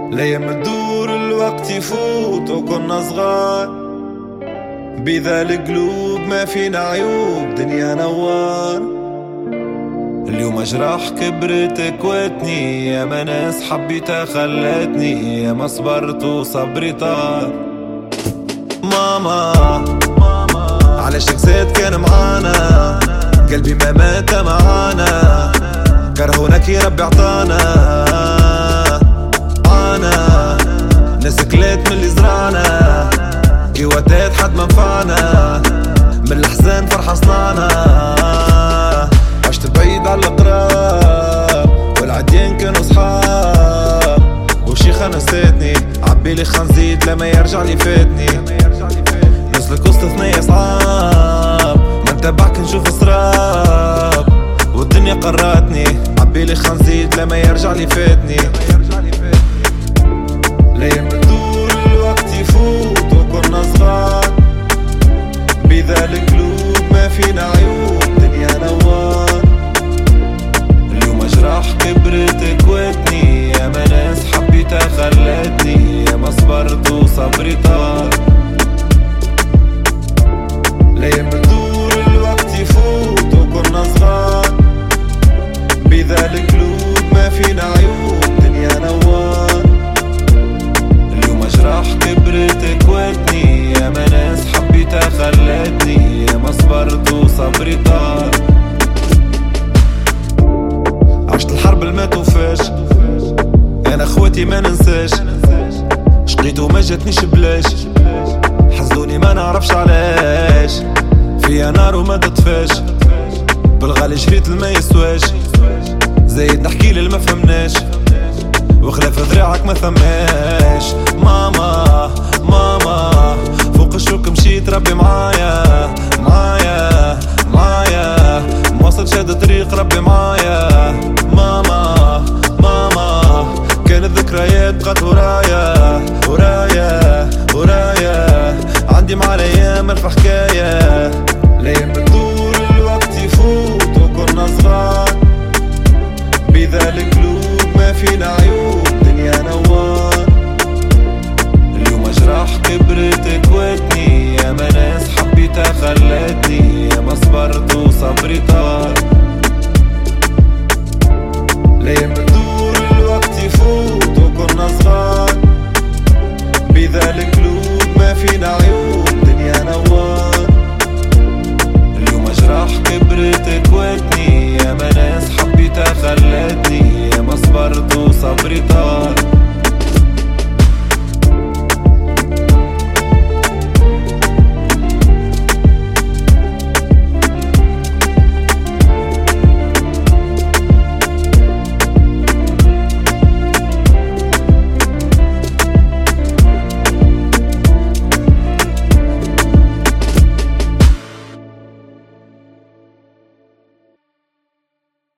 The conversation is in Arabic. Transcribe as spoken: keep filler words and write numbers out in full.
الايام تدور الوقت يفوت وكنا صغار، بذا القلوب ما فينا عيوب دنيا نوار. اليوم اجراح كبرت كوتني، يا ما ناس حبيتها خلتني، يا ما صبرت وصبري طار. ماما علاش زاد كان معانا، قلبي ما مات معانا، كرهونك يا ربي عطانا. انا ناس كلات من اللي زرعنا، كيواتات حد منفعنا، من الحزن فرحة صنعنا. عشت بعيد على القراب والعديان كانوا صحاب، وشيخة نسيتني عبيلي خنزيد لما يرجع لي فاتني. نسلك وسط ثنية صعاب، ما نتبعك نشوف سراب، والدنيا قراتني عبيلي خنزيد لما يرجع لي فاتني. الايام تدور الوقت يفوت وكنا صغار، بذا القلوب ما فينا عيوب دنيا نوار. اليوم اجراح كبرت كوتني، يا ما ناس حبيتها خلتني، يا ما صبرت وصبري طار. الايام تدور الوقت يفوت وكنا صغار، بذا القلوب ما فينا عيوب دنيا نوار. اليوم اجراح كبرت كوتني، يا ما ناس حبيتها خلتني، يا ما صبرت وصبري طار. عشت الحرب الما توفاش، انا اخواتي ما ننساش، شقيت وما جاتنيش بلاش، حزوني ما نعرفش علاش، فيا نار وما تطفاش، بالغالي شريت الما يسواش، زايد نحكي للما فهمناش، وخلاف ذراعك ما ثماش. ماما ماما فوق الشوك مشيت ربي معايا معايا معايا.